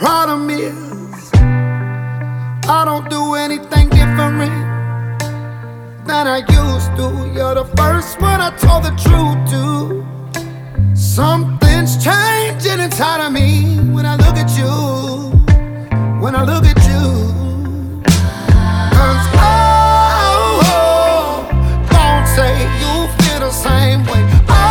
problem is, I don't do anything different than I used to. You're the first one I told the truth to. Something's changing inside of me when I look at you. When I look at you. 'Cause oh, don't say you feel the same way.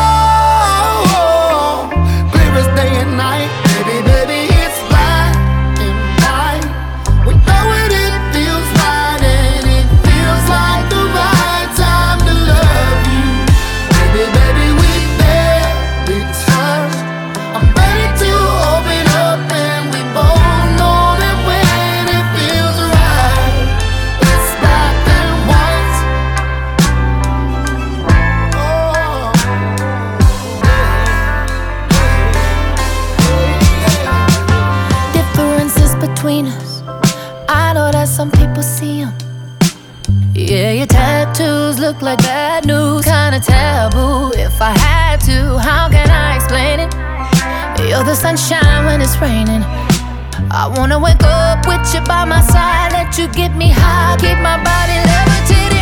Oh, clear as day and night. Baby, baby, it's black and white. We know it, it feels right, and it feels like the right time to love you. Baby, baby, we barely touch. I'm ready to open up, and we both know that when it feels right, it's black and white. Differences between us, I know that some people see them. Yeah, your tattoos look like bad news, kinda taboo. If I had to, how can I explain it? You're the sunshine when it's raining. I wanna wake up with you by my side, let you get me high, keep my body levitating.